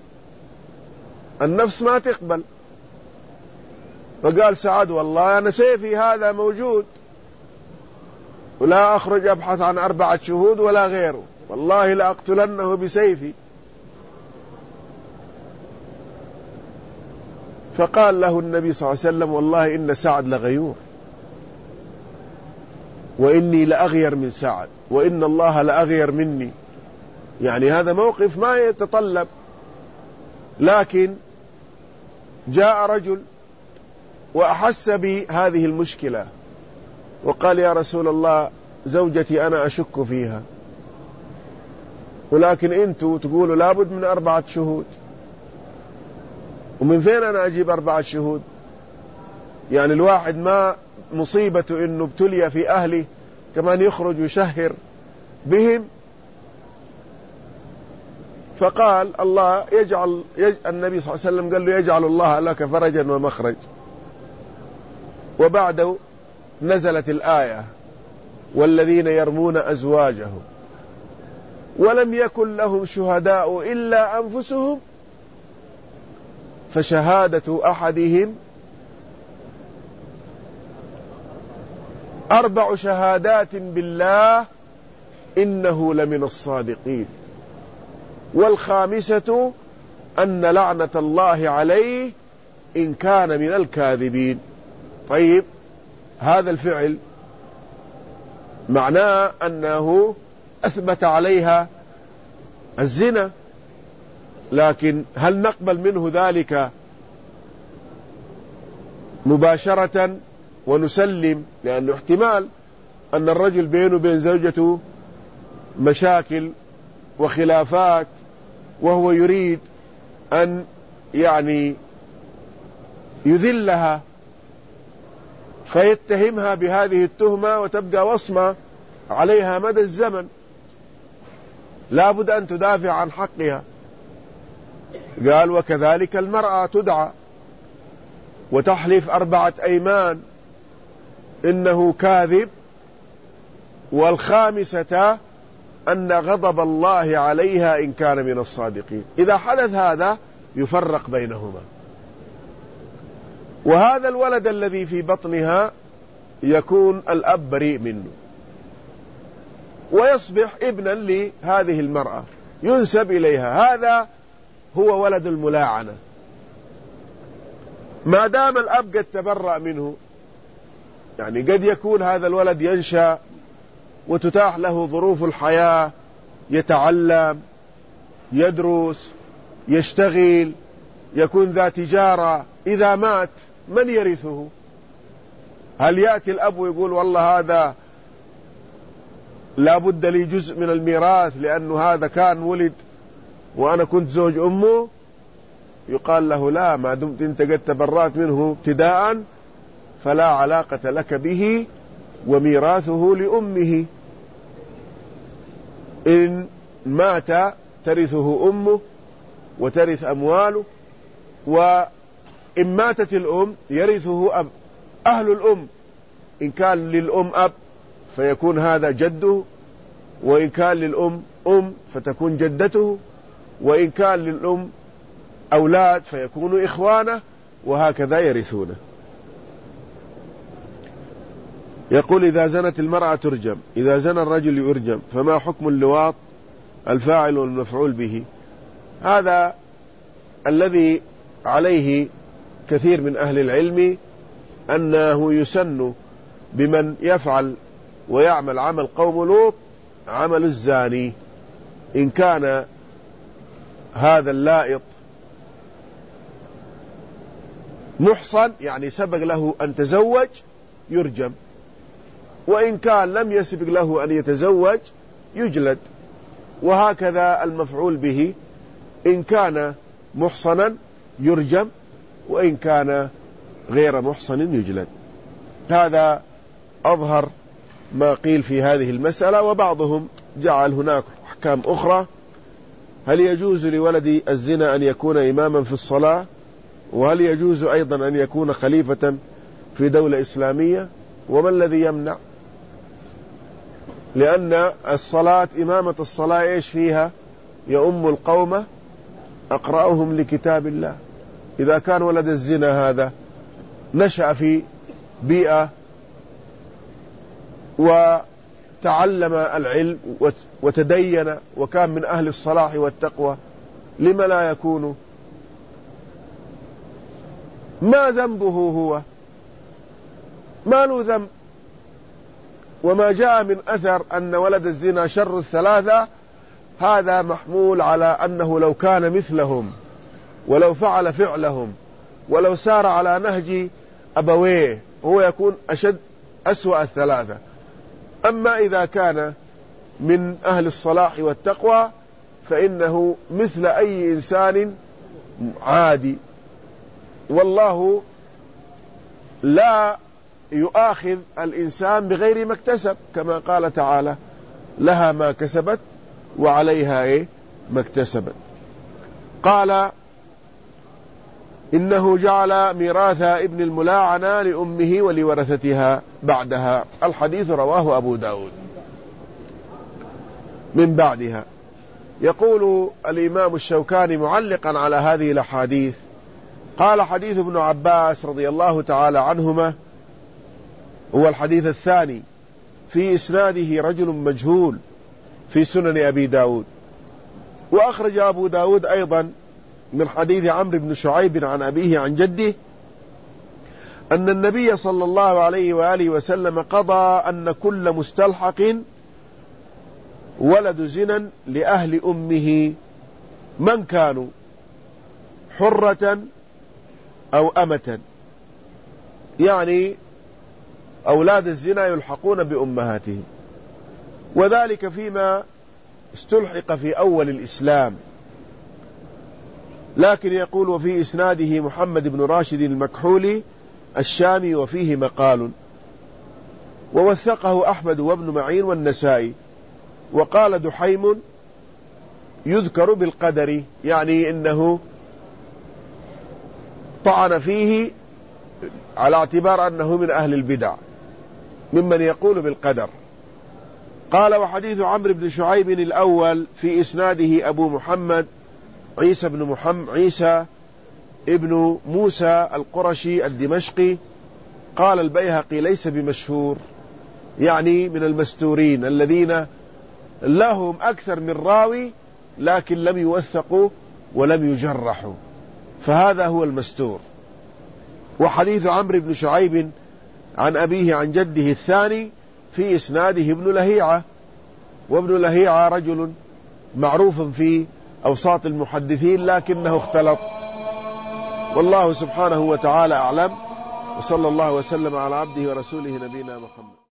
Speaker 1: النفس ما تقبل. فقال سعد والله أنا سيفي هذا موجود ولا أخرج أبحث عن أربعة شهود ولا غيره، والله لأقتلنه بسيفي. فقال له النبي صلى الله عليه وسلم والله إن سعد لغيور، وإني لأغير من سعد، وإن الله لأغير مني. يعني هذا موقف ما يتطلب. لكن جاء رجل وأحس بهذه المشكلة وقال يا رسول الله زوجتي أنا أشك فيها، ولكن أنتوا تقولوا لابد من أربعة شهود، ومن فين أنا أجيب أربعة شهود؟ يعني الواحد ما مصيبته إنه ابتلي في أهله كمان يخرج ويشهر بهم. فقال الله يجعل, يجعل النبي صلى الله عليه وسلم قال له يجعل الله لك فرجا ومخرج. وبعده نزلت الآية والذين يرمون أزواجهم ولم يكن لهم شهداء إلا أنفسهم فشهادة أحدهم أربع شهادات بالله إنه لمن الصادقين، والخامسة أن لعنة الله عليه إن كان من الكاذبين. طيب هذا الفعل معناه أنه أثبت عليها الزنا، لكن هل نقبل منه ذلك مباشرة ونسلم؟ لأنه احتمال أن الرجل بينه وبين زوجته مشاكل وخلافات، وهو يريد أن يعني يذلها فيتهمها بهذه التهمة وتبقى وصمة عليها مدى الزمن، لا بد أن تدافع عن حقها. قال وكذلك المرأة تدعى وتحلف أربعة أيمان إنه كاذب، والخامسة أن غضب الله عليها إن كان من الصادقين. إذا حدث هذا يفرق بينهما، وهذا الولد الذي في بطنها يكون الأب بريء منه ويصبح ابنا لهذه المرأة ينسب إليها. هذا هو ولد الملاعنة. ما دام الأب قد تبرأ منه، يعني قد يكون هذا الولد ينشأ وتتاح له ظروف الحياة، يتعلم، يدرس، يشتغل، يكون ذا تجارة. إذا مات من يرثه؟ هل يأتي الأب ويقول والله هذا لا بد لي جزء من الميراث لأنه هذا كان ولد وأنا كنت زوج أمه؟ يقال له لا، ما دمت أنت قد تبرأت منه ابتداء فلا علاقة لك به، وميراثه لأمه. إن مات ترثه أمه وترث أمواله، وإن ماتت الأم يرثه أب أهل الأم. إن كان للأم أب فيكون هذا جده، وإن كان للأم أم فتكون جدته، وإن كان للأم أولاد فيكونوا إخوانه، وهكذا يرثونه. يقول إذا زنت المرأة ترجم، إذا زنى الرجل يرجم، فما حكم اللواط الفاعل والمفعول به؟ هذا الذي عليه كثير من أهل العلم، أنه يسن بمن يفعل ويعمل عمل قوم لوط عمل الزاني. إن كان هذا اللائط محصن يعني سبق له أن تزوج يرجم، وإن كان لم يسبق له أن يتزوج يجلد. وهكذا المفعول به إن كان محصنا يرجم، وإن كان غير محصن يجلد. هذا أظهر ما قيل في هذه المسألة. وبعضهم جعل هناك أحكام أخرى. هل يجوز لولد الزنا أن يكون إماما في الصلاة؟ وهل يجوز أيضا أن يكون خليفة في دولة إسلامية؟ وما الذي يمنع؟ لأن الصلاة إمامة الصلاة إيش فيها؟ يؤم القوم أقرأهم لكتاب الله. إذا كان ولد الزنا هذا نشأ في بيئة وتعلم العلم وتدين وكان من أهل الصلاح والتقوى، لما لا يكون؟ ما ذنبه هو؟ ما له ذنب. وما جاء من أثر أن ولد الزنا شر الثلاثة هذا محمول على أنه لو كان مثلهم، ولو فعل فعلهم، ولو سار على نهج أبويه هو يكون أشد أسوأ الثلاثة. أما إذا كان من أهل الصلاح والتقوى فإنه مثل أي إنسان عادي. والله لا يؤاخذ الإنسان بغير ما اكتسب، كما قال تعالى لها ما كسبت وعليها إيه ما اكتسبت. قال إنه جعل ميراث ابن الملاعنة لأمه ولورثتها بعدها. الحديث رواه أبو داود من بعدها. يقول الإمام الشوكاني معلقا على هذه الأحاديث، قال حديث ابن عباس رضي الله تعالى عنهما هو الحديث الثاني، في إسناده رجل مجهول في سنن أبي داود. وأخرج أبو داود أيضا من حديث عمرو بن شعيب عن أبيه عن جده أن النبي صلى الله عليه وآله وسلم قضى أن كل مستلحق ولد زنا لأهل أمه من كانوا حرة أو أمة، يعني أولاد الزنا يلحقون بأمهاتهم، وذلك فيما استلحق في أول الإسلام. لكن يقول وفي إسناده محمد بن راشد المكحولي الشامي وفيه مقال، ووثقه أحمد وابن معين والنسائي. وقال دحيم يذكر بالقدر، يعني إنه طعن فيه على اعتبار أنه من أهل البدع ممن يقول بالقدر. قال: وحديث عمرو بن شعيب الأول في إسناده أبو محمد عيسى بن محمد عيسى ابن موسى القرشي الدمشقي. قال البيهقي: ليس بمشهور، يعني من المستورين الذين لهم أكثر من راوي لكن لم يوثقوا ولم يجرحوا، فهذا هو المستور. وحديث عمرو بن شعيب عن أبيه عن جده الثاني في إسناده ابن لهيعة، وابن لهيعة رجل معروف في أوساط المحدثين لكنه اختلط. والله سبحانه وتعالى أعلم، وصلى الله وسلم على عبده ورسوله نبينا محمد.